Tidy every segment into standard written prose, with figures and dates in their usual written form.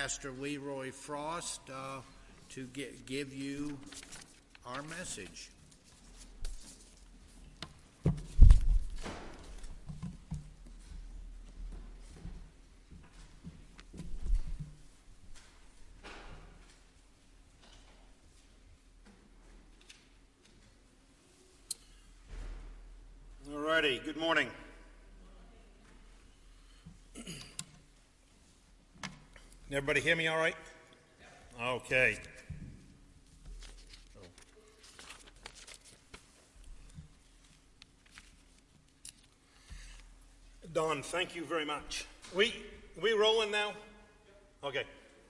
Pastor Leroy Frost to give you our message. All righty, good morning. Can everybody hear me all right? Okay. Don, thank you very much. We rolling now? Okay.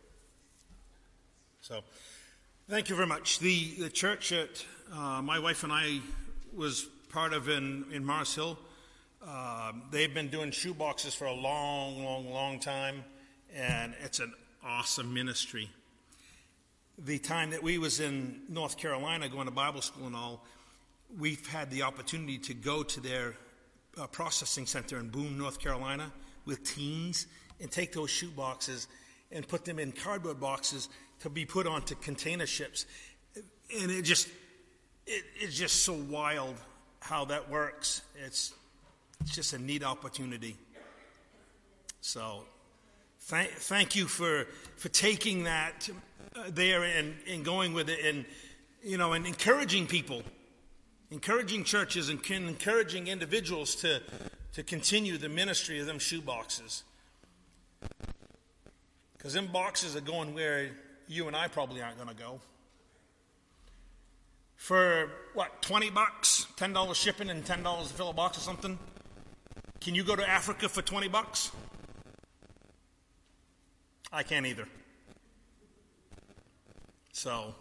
So, thank you very much. The church that my wife and I was part of in Mars Hill, they've been doing shoe boxes for a long time, and it's an awesome ministry. The time that we was in North Carolina going to Bible school and all, we've had the opportunity to go to their processing center in Boone, North Carolina with teens and take those shoe boxes and put them in cardboard boxes to be put onto container ships. And it's just so wild how that works. It's just a neat opportunity. So thank you for taking that there and going with it, and and encouraging people, encouraging churches, and encouraging individuals to continue the ministry of them shoe boxes. Because them boxes are going where you and I probably aren't going to go. For, $20, $10 shipping and $10 to fill a box or something? Can you go to Africa for $20? I can't either. So,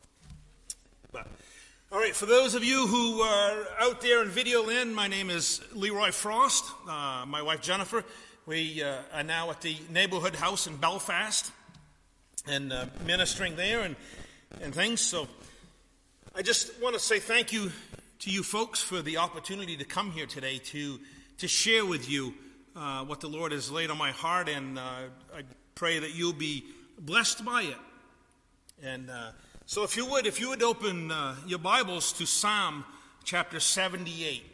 all right, for those of you who are out there in video land, my name is Leroy Frost. My wife Jennifer, we are now at the neighborhood house in Belfast and ministering there and things. So I just want to say thank you to you folks for the opportunity to come here today to share with you what the Lord has laid on my heart, and I pray that you'll be blessed by it. And so if you would open your Bibles to Psalm chapter 78.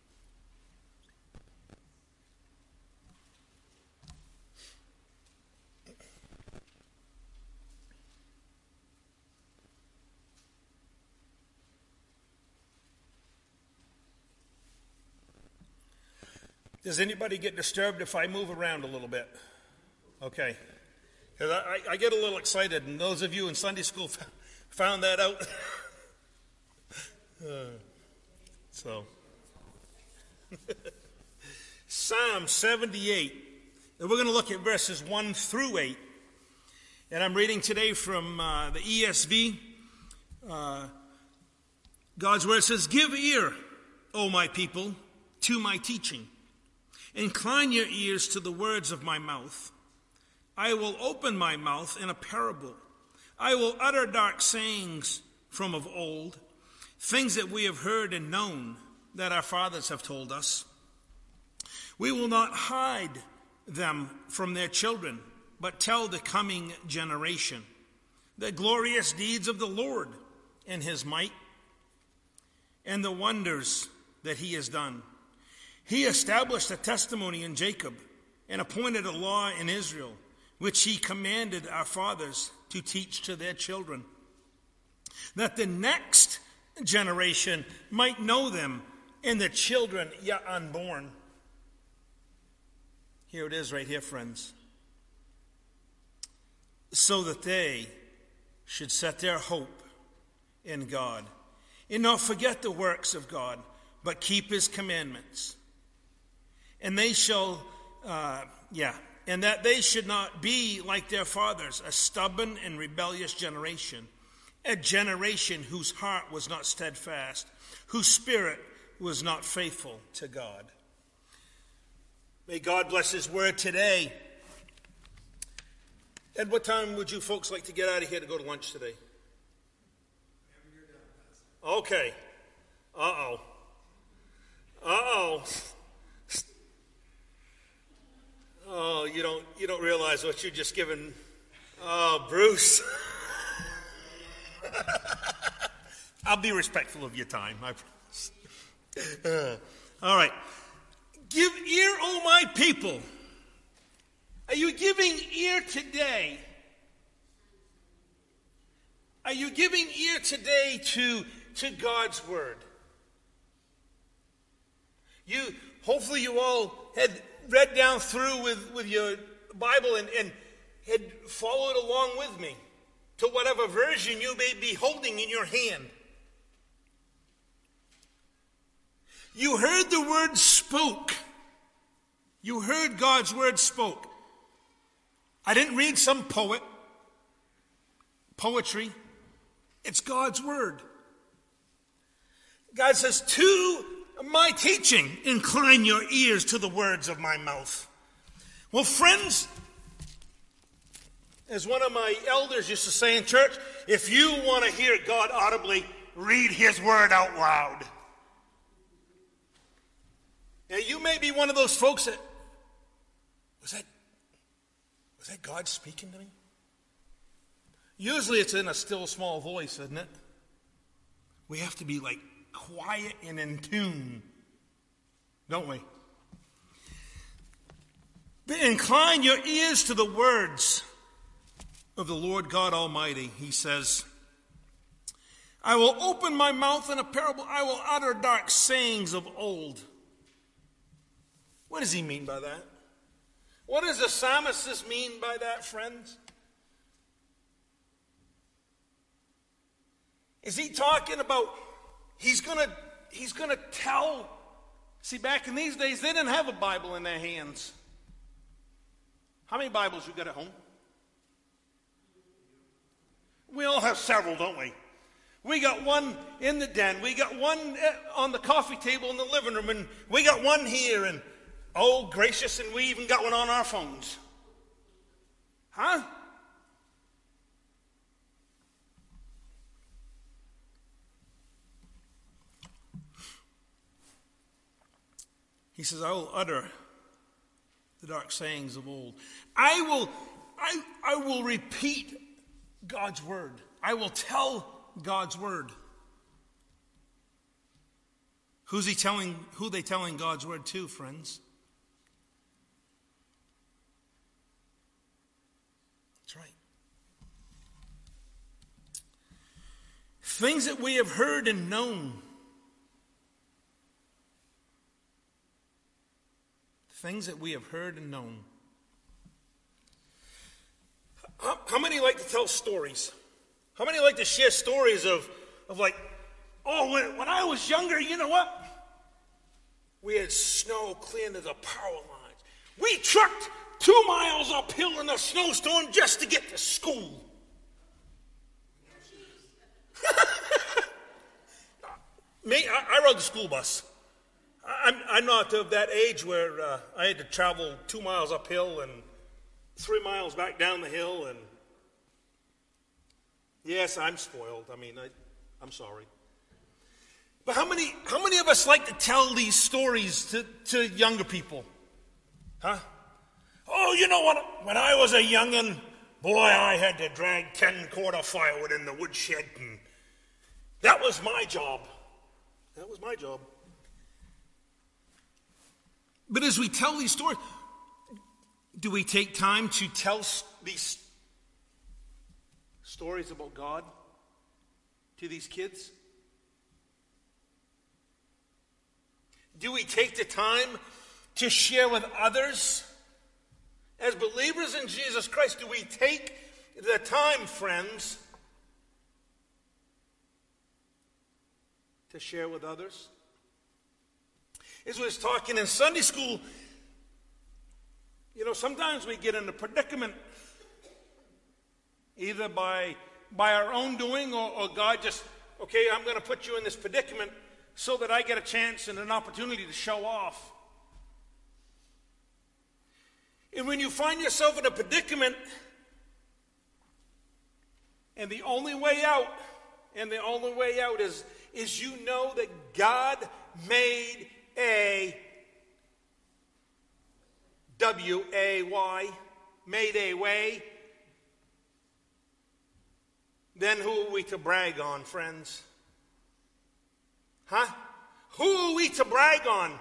Does anybody get disturbed if I move around a little bit? Okay. Because I get a little excited, and those of you in Sunday school found that out. Psalm 78. And we're going to look at verses 1 through 8. And I'm reading today from the ESV. God's word says, "Give ear, O my people, to my teaching. Incline your ears to the words of my mouth. I will open my mouth in a parable. I will utter dark sayings from of old, things that we have heard and known, that our fathers have told us. We will not hide them from their children, but tell the coming generation the glorious deeds of the Lord and his might, and the wonders that he has done. He established a testimony in Jacob and appointed a law in Israel, which he commanded our fathers to teach to their children, that the next generation might know them, and the children yet unborn." Here it is right here, friends. "So that they should set their hope in God, and not forget the works of God, but keep his commandments. And they shall, and that they should not be like their fathers, a stubborn and rebellious generation, a generation whose heart was not steadfast, whose spirit was not faithful to God." May God bless his word today. At what time would you folks like to get out of here to go to lunch today? Okay. Uh-oh. Oh, you don't realize what you're just giving Oh, Bruce. I'll be respectful of your time, I promise. All right. Give ear, O my people. Are you giving ear today? Are you giving ear today to God's word? Hopefully you all had read down through with your Bible and had followed along with me to whatever version you may be holding in your hand. You heard the word spoke. You heard God's word spoke. I didn't read some poetry. It's God's word. God says, to my teaching, incline your ears to the words of my mouth. Well, friends, as one of my elders used to say in church, if you want to hear God audibly, read his word out loud. Now, you may be one of those folks that, was that God speaking to me? Usually it's in a still small voice, isn't it? We have to be like quiet and in tune, don't we? But incline your ears to the words of the Lord God Almighty. He says, I will open my mouth in a parable. I will utter dark sayings of old. What does he mean by that? What does the psalmist mean by that, friends? Is he talking about he's gonna tell? See, back in these days, they didn't have a Bible in their hands. How many Bibles you got at home? We all have several, don't we? We got one in the den. We got one on the coffee table in the living room, and we got one here, and oh, gracious, and we even got one on our phones. Huh? He says, I will utter the dark sayings of old. I will repeat God's word. I will tell God's word. Who they telling God's word to, friends? That's right. Things that we have heard and known. Things that we have heard and known. How many like to tell stories? How many like to share stories of like, oh, when I was younger, you know what? We had snow clear to the power lines. We trucked 2 miles uphill in a snowstorm just to get to school. Me, I rode the school bus. I'm not of that age where I had to travel 2 miles uphill and 3 miles back down the hill. And yes, I'm spoiled. I mean, I'm sorry. But how many of us like to tell these stories to younger people? Huh? Oh, you know what? When I was a young'un, boy, I had to drag 10 cord of firewood in the woodshed, and that was my job. That was my job. But as we tell these stories, do we take time to tell these stories about God to these kids? Do we take the time to share with others? As believers in Jesus Christ, do we take the time, friends, to share with others? As we was talking in Sunday school, you know, sometimes we get in a predicament either by our own doing or God just, okay, I'm going to put you in this predicament so that I get a chance and an opportunity to show off. And when you find yourself in a predicament and the only way out is you know that God made a W-A-Y, made a way then who are we to brag on, friends? Huh? Who are we to brag on?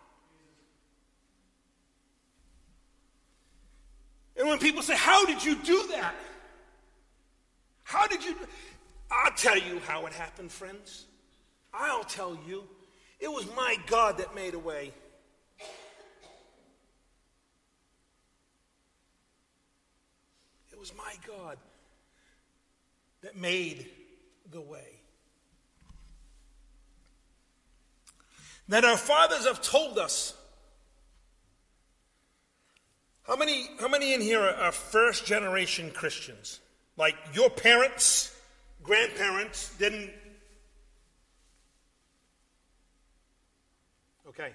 And when people say, how did you do that? How did you? I'll tell you how it happened, friends. I'll tell you. It was my God that made a way. It was my God that made the way. That our fathers have told us. How many in here are first generation Christians? Like your parents, grandparents didn't. Okay.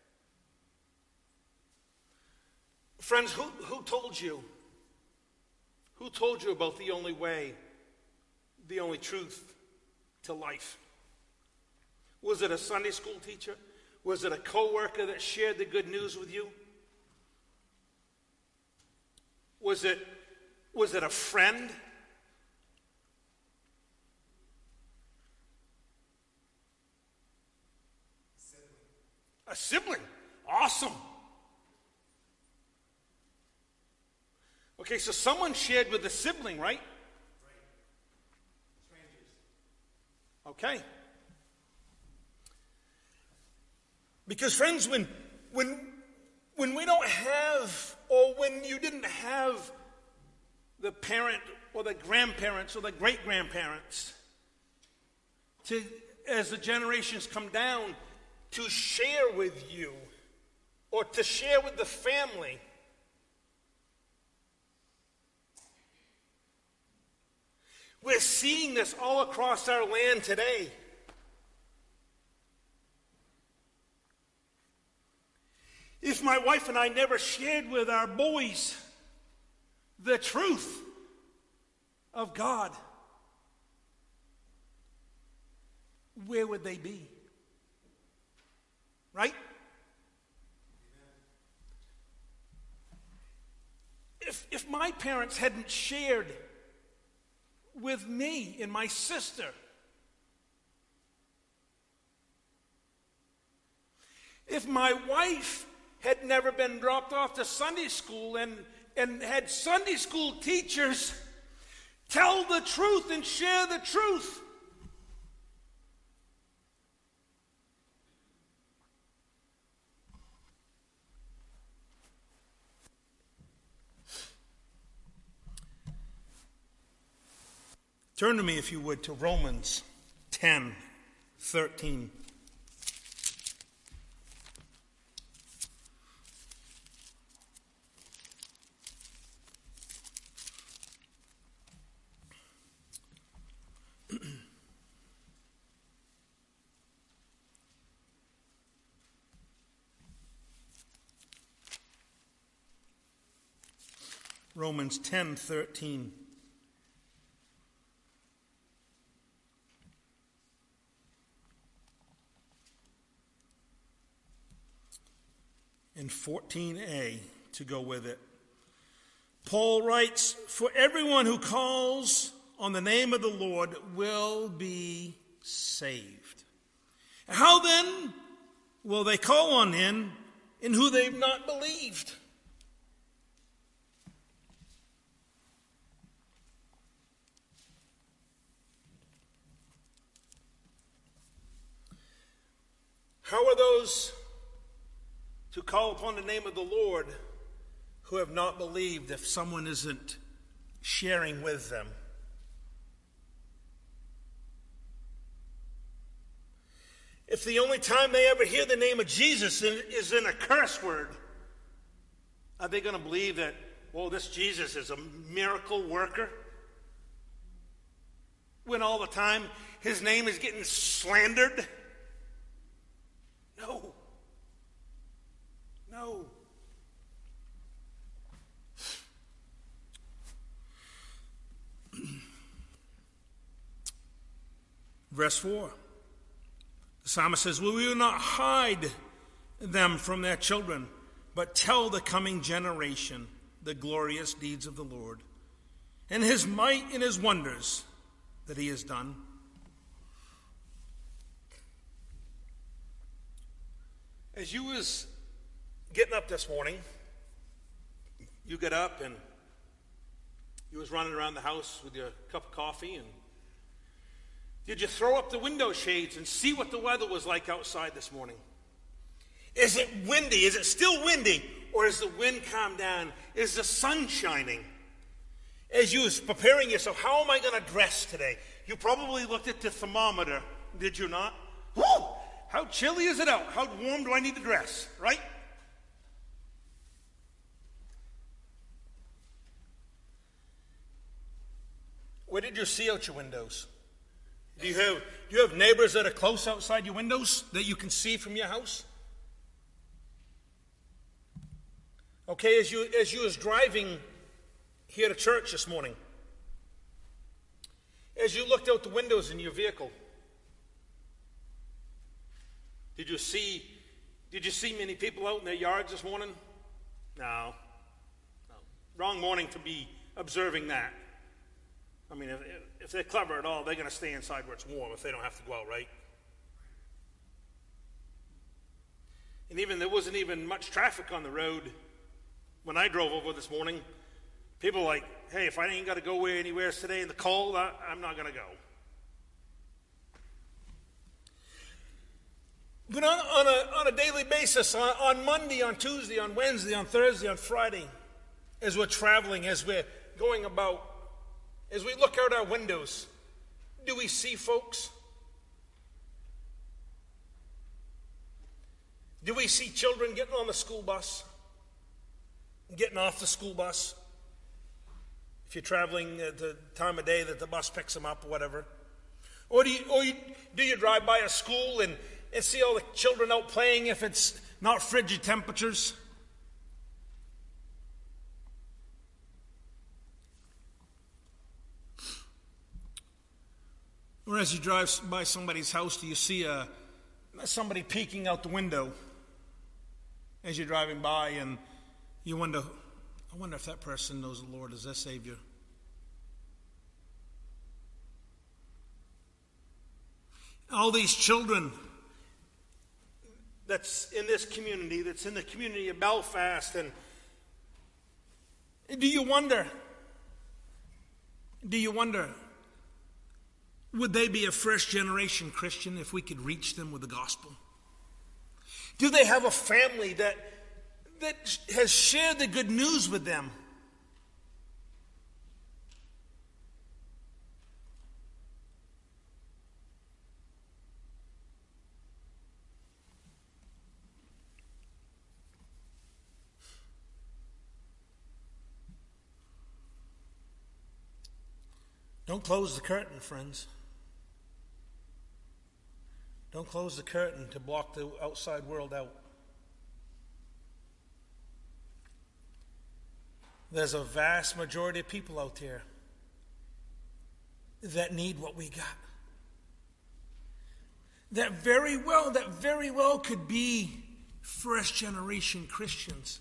Friends, who told you? Who told you about the only way, the only truth to life? Was it a Sunday school teacher? Was it a coworker that shared the good news with you? Was it a friend? A sibling. Awesome. Okay, so someone shared with a sibling, right? Strangers. Okay. Because friends, when we don't have, or when you didn't have the parent or the grandparents or the great-grandparents as the generations come down to share with you or to share with the family, we're seeing this all across our land today. If my wife and I never shared with our boys the truth of God, where would they be? Right? If my parents hadn't shared with me and my sister, if my wife had never been dropped off to Sunday school and had Sunday school teachers tell the truth and share the truth, turn to me, if you would, to Romans 10:13. Romans 10:13. And 14a to go with it. Paul writes, "For everyone who calls on the name of the Lord will be saved. How then will they call on him in who they've not believed?" How are those to call upon the name of the Lord who have not believed if someone isn't sharing with them? If the only time they ever hear the name of Jesus is in a curse word, are they going to believe that, well, this Jesus is a miracle worker? When all the time his name is getting slandered? No. No. Verse 4. The psalmist says, "We will not hide them from their children, but tell the coming generation the glorious deeds of the Lord, and his might and his wonders that he has done. As you was getting up this morning, you get up and you was running around the house with your cup of coffee, and did you throw up the window shades and see what the weather was like outside this morning? Is it windy? Is it still windy? Or has the wind calmed down? Is the sun shining? As you was preparing yourself, how am I going to dress today? You probably looked at the thermometer, did you not? Woo! How chilly is it out? How warm do I need to dress, right? What did you see out your windows? Do you have neighbors that are close outside your windows that you can see from your house? Okay, as you was driving here to church this morning, as you looked out the windows in your vehicle, did you see many people out in their yards this morning? No. Wrong morning to be observing that. I mean, if they're clever at all, they're going to stay inside where it's warm if they don't have to go out, right? And there wasn't even much traffic on the road when I drove over this morning. People were like, hey, if I ain't got to go anywhere today in the cold, I'm not going to go. But on a daily basis, on Monday, on Tuesday, on Wednesday, on Thursday, on Friday, as we're traveling, as we're going about, as we look out our windows, do we see folks? Do we see children getting on the school bus, getting off the school bus? If you're traveling at the time of day that the bus picks them up or whatever. Or do you drive by a school and see all the children out playing if it's not frigid temperatures? Or as you drive by somebody's house, do you see somebody peeking out the window as you're driving by, and you wonder, I wonder if that person knows the Lord as their Savior. All these children that's in this community, that's in the community of Belfast, and do you wonder, would they be a first generation Christian if we could reach them with the gospel? Do they have a family that has shared the good news with them? Don't close the curtain, friends. Don't close the curtain to block the outside world out. There's a vast majority of people out there that need what we got. That very well could be first generation Christians.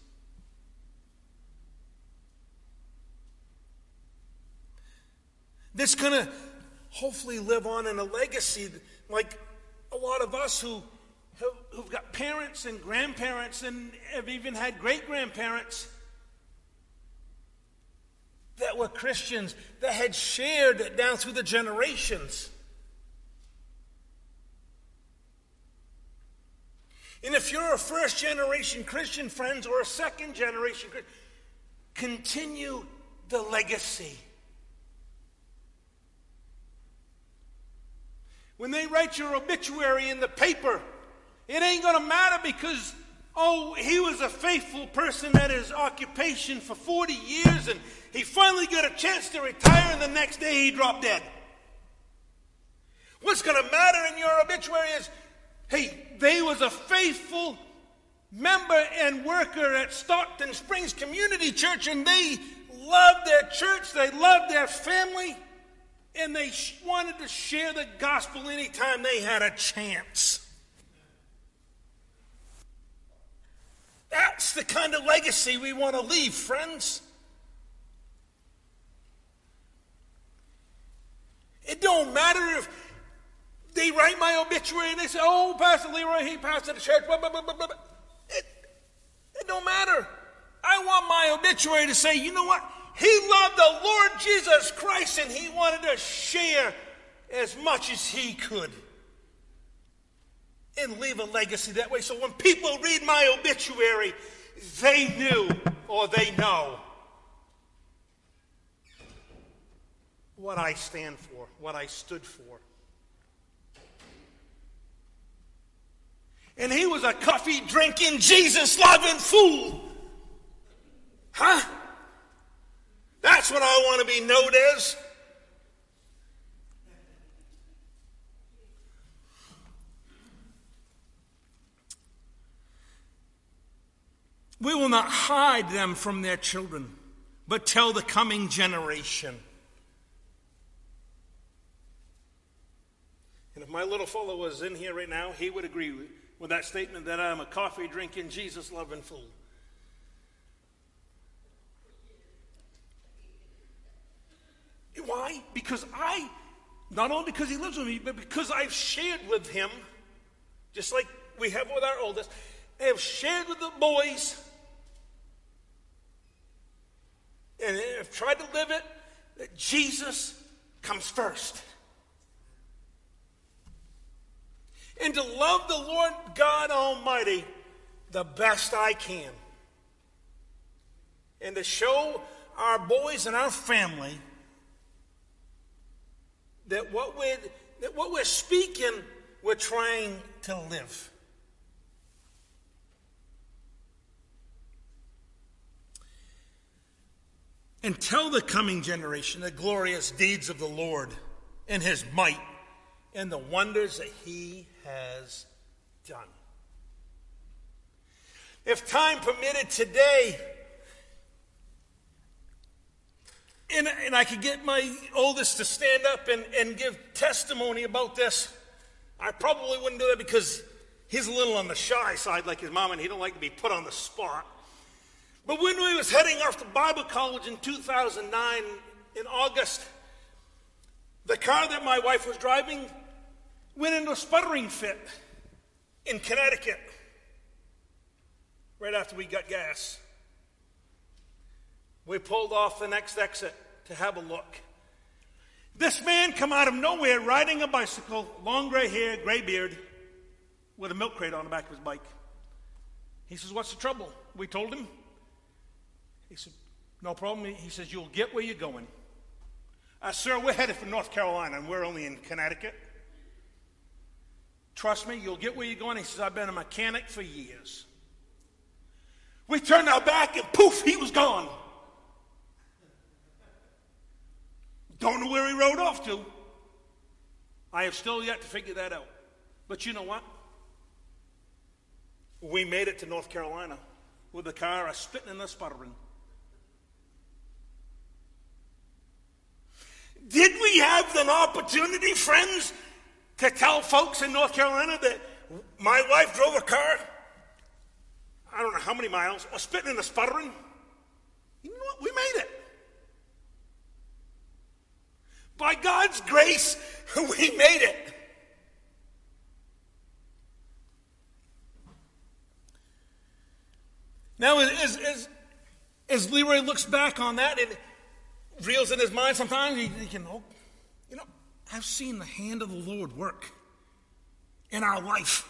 That's going to hopefully live on in a legacy like a lot of us who've got parents and grandparents and have even had great-grandparents that were Christians, that had shared it down through the generations. And if you're a first-generation Christian, friends, or a second-generation Christian, continue the legacy. When they write your obituary in the paper, it ain't going to matter because, he was a faithful person at his occupation for 40 years and he finally got a chance to retire and the next day he dropped dead. What's going to matter in your obituary is, they was a faithful member and worker at Stockton Springs Community Church, and they loved their church, they loved their family, and they wanted to share the gospel anytime they had a chance. That's the kind of legacy we want to leave, friends. It don't don't matter if they write my obituary and they say, oh, Pastor Leroy, he pastored the church, blah, blah, blah, blah, blah. It don't matter. I want my obituary to say, you know what? He loved the Lord Jesus Christ and he wanted to share as much as he could and leave a legacy that way. So when people read my obituary, they knew or they know what I stand for, what I stood for. And he was a coffee-drinking, Jesus-loving fool. Huh? That's what I want to be known as. We will not hide them from their children, but tell the coming generation. And if my little fellow was in here right now, he would agree with that statement that I'm a coffee-drinking, Jesus-loving fool. Why? Because not only because he lives with me, but because I've shared with him, just like we have with our oldest, I have shared with the boys, and I've tried to live it, that Jesus comes first. And to love the Lord God Almighty the best I can. And to show our boys and our family that what we're speaking, we're trying to live. And tell the coming generation the glorious deeds of the Lord and his might and the wonders that he has done. If time permitted today, and I could get my oldest to stand up and give testimony about this, I probably wouldn't do that because he's a little on the shy side like his mom, and he don't like to be put on the spot. But when we was heading off to Bible college in 2009 in August, the car that my wife was driving went into a sputtering fit in Connecticut right after we got gas. We pulled off the next exit to have a look. This man come out of nowhere riding a bicycle, long gray hair, gray beard, with a milk crate on the back of his bike. He says, what's the trouble? We told him. He said, no problem. He says, you'll get where you're going. Sir, we're headed for North Carolina, and we're only in Connecticut. Trust me, you'll get where you're going. He says, I've been a mechanic for years. We turned our back, and poof, he was gone. Don't know where he rode off to. I have still yet to figure that out. But you know what? We made it to North Carolina with the car a spitting and a sputtering. Did we have an opportunity, friends, to tell folks in North Carolina that my wife drove a car, I don't know how many miles, a spitting and a sputtering? You know what? We made it. By God's grace, we made it. Now, as Leroy looks back on that and reels in his mind sometimes, he can, I've seen the hand of the Lord work in our life.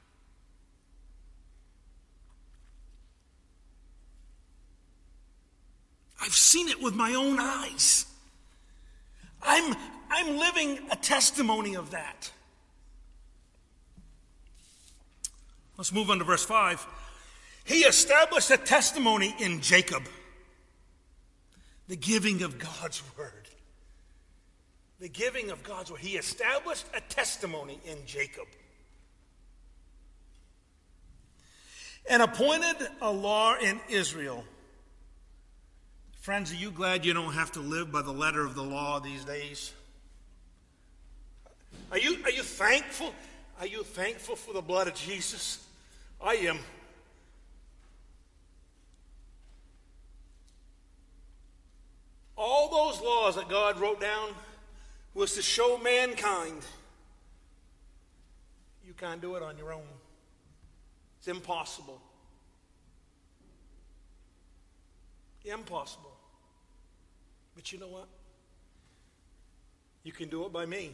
I've seen it with my own eyes. I'm living a testimony of that. Let's move on to verse 5. He established a testimony in Jacob. The giving of God's word. The giving of God's word. He established a testimony in Jacob. And appointed a law in Israel. Friends, are you glad you don't have to live by the letter of the law these days? Are you thankful? Are you thankful for the blood of Jesus? I am. All those laws that God wrote down was to show mankind you can't do it on your own. It's impossible. Impossible. But you know what? You can do it by me.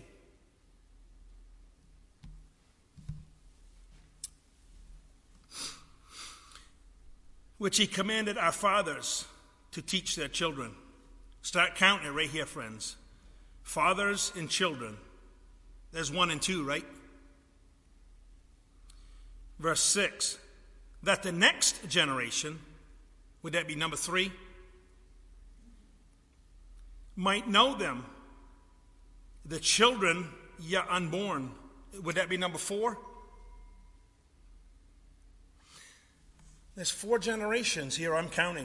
Which he commanded our fathers to teach their children. Start counting it right here, friends. Fathers and children. There's 1 and 2, right? Verse 6. That the next generation, would that be number 3? Might know them. The children yet unborn. Would that be number 4? There's 4 generations here I'm counting.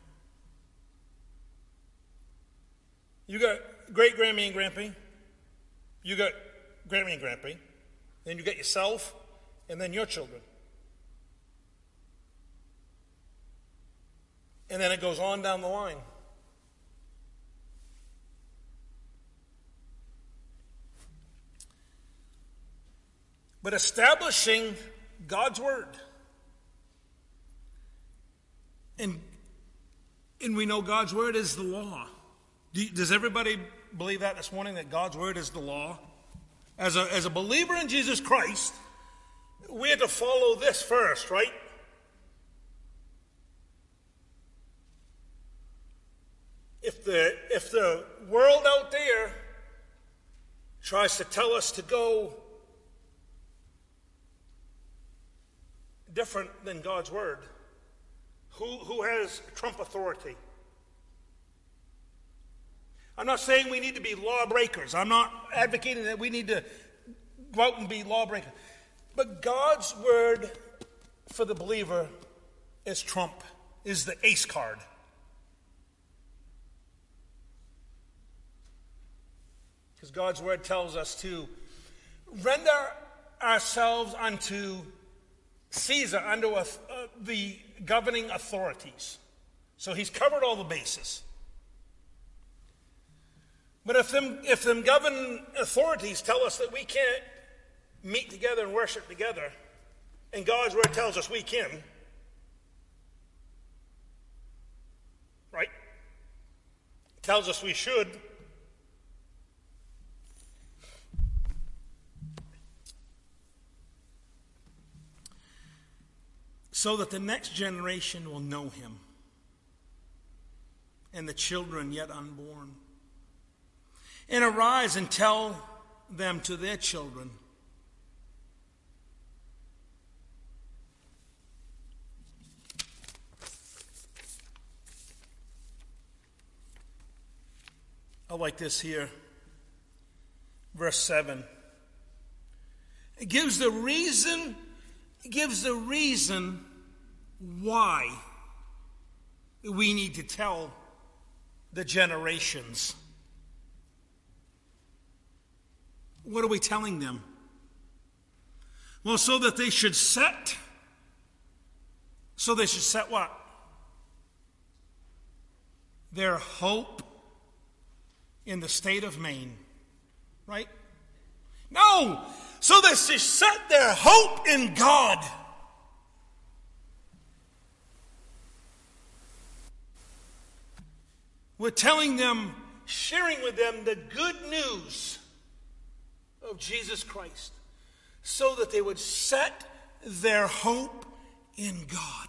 You got great-grandme and grandpa. You got Grammy and grandpa. Then you got yourself, and then your children. And then it goes on down the line. But establishing God's word. And we know God's word is the law. Does everybody believe that this morning, that God's word is the law? As a believer in Jesus Christ, we have to follow this first, right? If the world out there tries to tell us to go different than God's word, who has trump authority? I'm not saying we need to be lawbreakers. I'm not advocating that we need to go out and be lawbreakers. But God's word for the believer is trump, is the ace card. Because God's word tells us to render ourselves unto Caesar, unto the governing authorities. So he's covered all the bases. But if them governing authorities tell us that we can't meet together and worship together, and God's word tells us we can, right? Tells us we should. So that the next generation will know him, and the children yet unborn. And arise and tell them to their children. I like this here. Verse 7. It gives the reason why we need to tell the generations. What are we telling them? Well, so they should set what? Their hope in the state of Maine. Right? No! So they should set their hope in God. We're telling them, sharing with them the good news of Jesus Christ, so that they would set their hope in God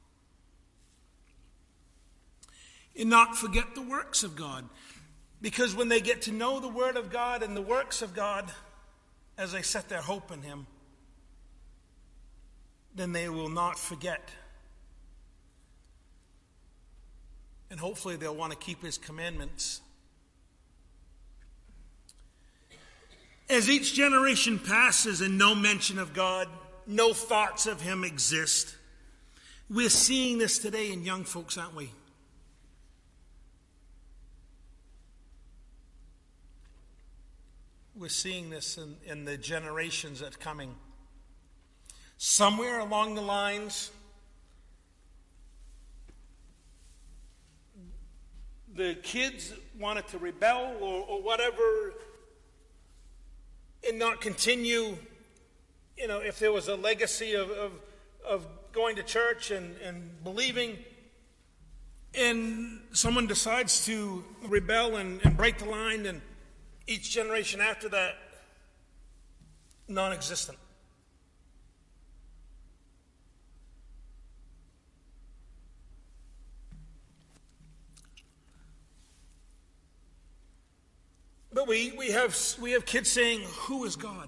and not forget the works of God. Because when they get to know the Word of God and the works of God, as they set their hope in Him, then they will not forget. And hopefully they'll want to keep His commandments. As each generation passes and no mention of God, no thoughts of Him exist, we're seeing this today in young folks, aren't we? We're seeing this in the generations that's coming. Somewhere along the lines, the kids wanted to rebel or whatever and not continue, if there was a legacy of going to church and believing, and someone decides to rebel and break the line, and each generation after that, non-existent. But we have kids saying, "Who is God?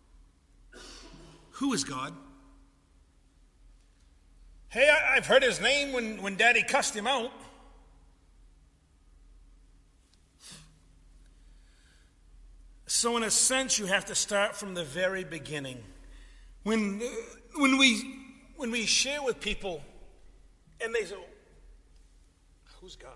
Who is God?" Hey, I've heard his name when Daddy cussed him out. So in a sense, you have to start from the very beginning. When we share with people, and they say, "Who's God?"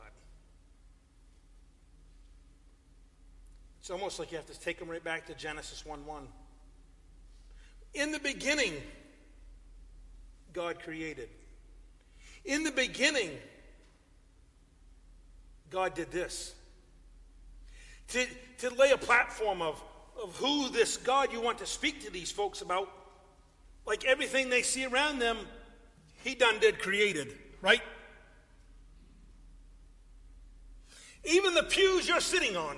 It's almost like you have to take them right back to Genesis 1:1. In the beginning, God created. In the beginning, God did this. To lay a platform of who this God you want to speak to these folks about, like everything they see around them, he done did created, right? Even the pews you're sitting on,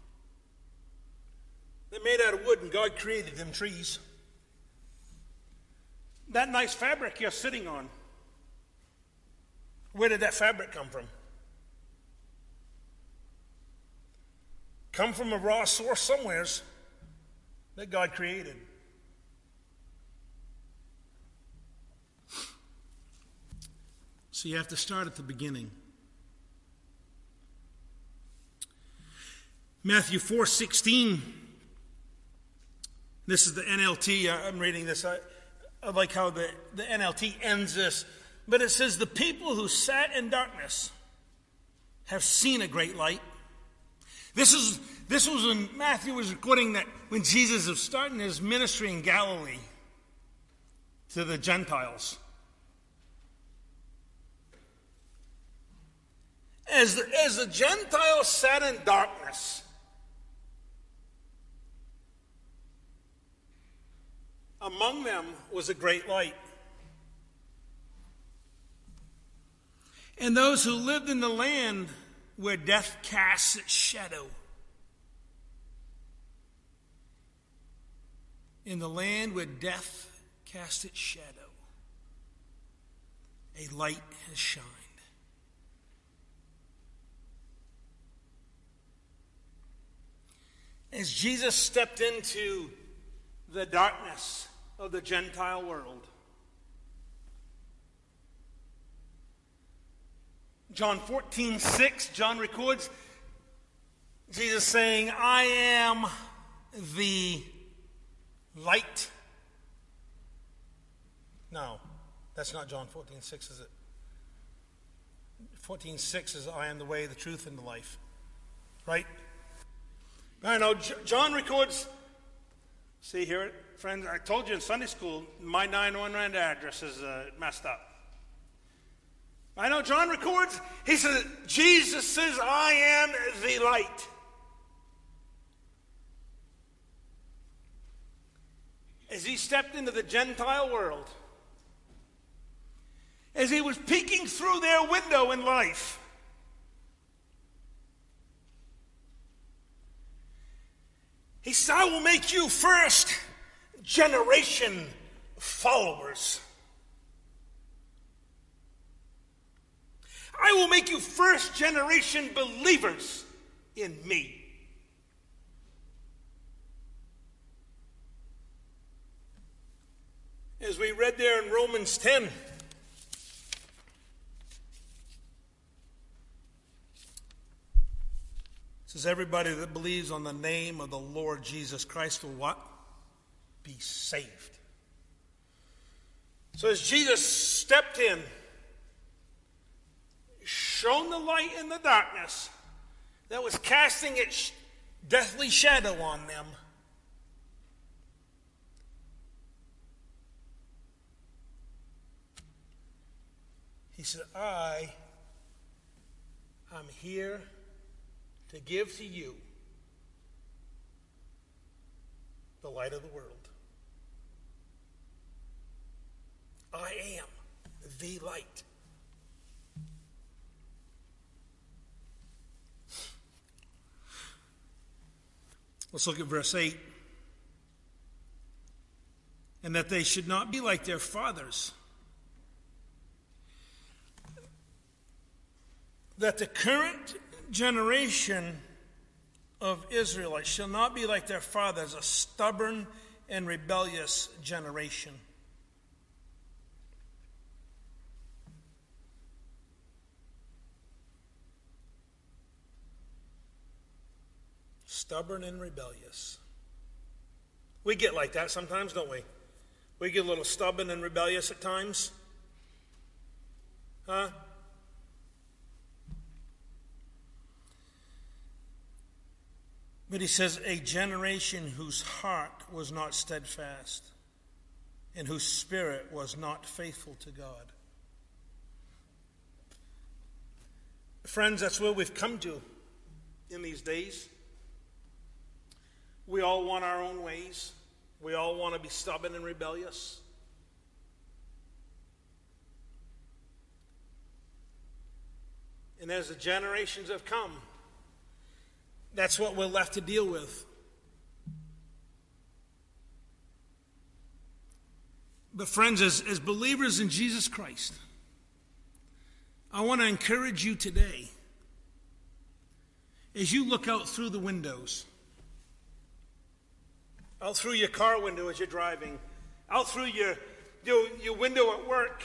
they're made out of wood, and God created them trees. That nice fabric you're sitting on, where did that fabric come from? Come from a raw source somewheres that God created. So you have to start at the beginning. Matthew 4:16. This is the NLT. I'm reading this. I like how the NLT ends this. But it says, "The people who sat in darkness have seen a great light." This was when Matthew was recording that when Jesus was starting his ministry in Galilee to the Gentiles. As the Gentiles sat in darkness, among them was a great light. And those who lived in the land where death casts its shadow. In the land where death casts its shadow, a light has shined. As Jesus stepped into the darkness of the Gentile world, John 14:6, John records Jesus saying, "I am the light." No, that's not John 14:6, is it? 14:6 is, "I am the way, the truth, and the life." Right? I know John records, see here, friends, I told you in Sunday school, my 911 address is messed up. I know John records, he says, Jesus says, "I am the light." As he stepped into the Gentile world, as he was peeking through their window in life, he said, "I will make you first generation followers. I will make you first generation believers in me." As we read there in Romans 10, it says, "Everybody that believes on the name of the Lord Jesus Christ will" what? "Be saved." So as Jesus stepped in, shone the light in the darkness that was casting its deathly shadow on them, he said, "I am here to give to you the light of the world. I am the light. Let's look at verse 8. And that they should not be like their fathers. That the current generation of Israelites shall not be like their fathers, a stubborn and rebellious generation. Stubborn and rebellious. We get like that sometimes, don't we? We get a little stubborn and rebellious at times. Huh? But he says, a generation whose heart was not steadfast and whose spirit was not faithful to God. Friends, that's where we've come to in these days. We all want our own ways. We all want to be stubborn and rebellious. And as the generations have come, that's what we're left to deal with. But friends, as believers in Jesus Christ, I want to encourage you today, as you look out through the windows, out through your car window as you're driving, out through your window at work,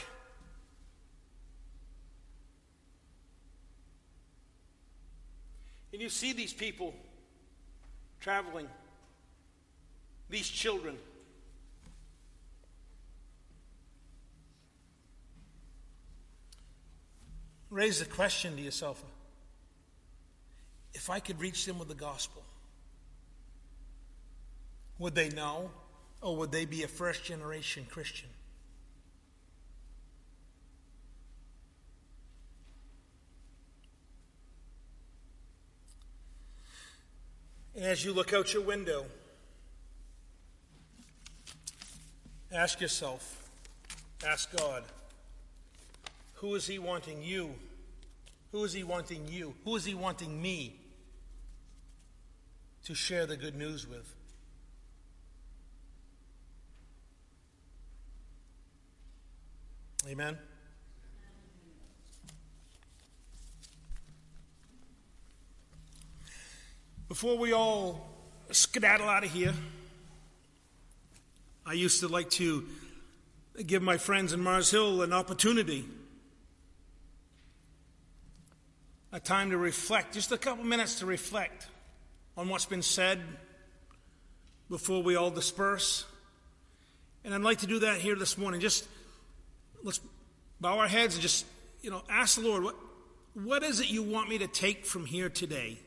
and you see these people traveling, these children. Raise the question to yourself, if I could reach them with the gospel, would they know, or would they be a first-generation Christian? And as you look out your window, ask yourself, ask God, who is he wanting you? Who is he wanting you? Who is he wanting me to share the good news with? Amen? Before we all skedaddle out of here, I used to like to give my friends in Mars Hill an opportunity, a time to reflect, just a couple minutes to reflect on what's been said before we all disperse. And I'd like to do that here this morning. Just let's bow our heads and just, ask the Lord, what is it you want me to take from here today?